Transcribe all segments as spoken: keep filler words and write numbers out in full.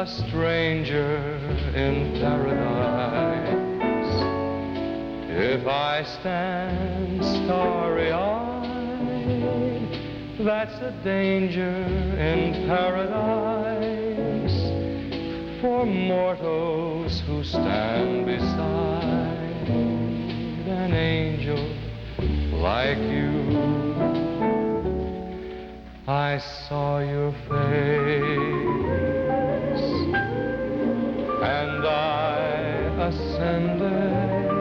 a stranger in paradise. If I stand starry-eyed, that's a danger in paradise for mortals who stand beside an angel like you. I saw your face and I ascended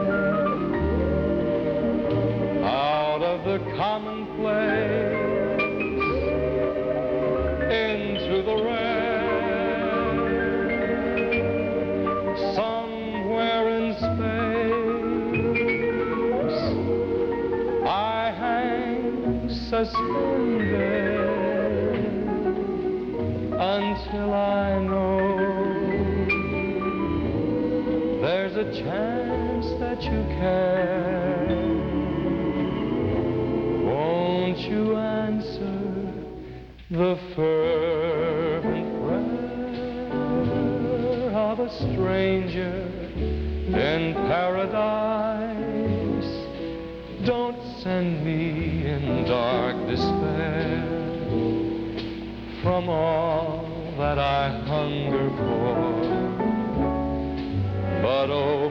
out of the commonplace into the rare. Somewhere in space I hang suspended until I know there's a chance that you care. Won't you answer the fervent prayer of a stranger in paradise? Don't send me in dark despair from all that I hunger for, but oh,